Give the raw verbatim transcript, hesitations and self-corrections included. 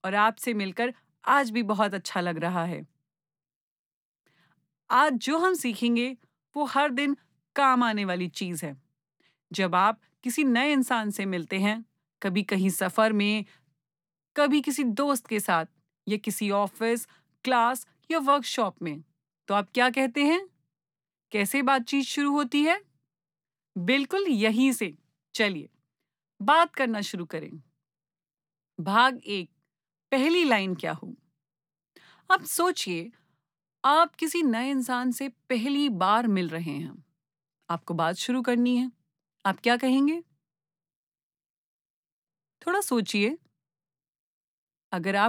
और आपसे मिलकर आज भी बहुत अच्छा लग रहा है। आज जो हम सीखेंगे वो हर दिन काम आने वाली चीज है। जब आप किसी नए इंसान से मिलते हैं, कभी कहीं सफर में, कभी किसी दोस्त के साथ या किसी ऑफिस, क्लास या वर्कशॉप में, तो आप क्या कहते हैं? कैसे बातचीत शुरू होती है? बिल्कुल यहीं से। चलिए बात करना शुरू करें। भाग एक, पहली लाइन क्या हो? अब सोचिए, आप किसी नए इंसान से पहली बार मिल रहे हैं। आपको बात शुरू करनी है। आप क्या कहेंगे? थोड़ा सोचिए। अगर आप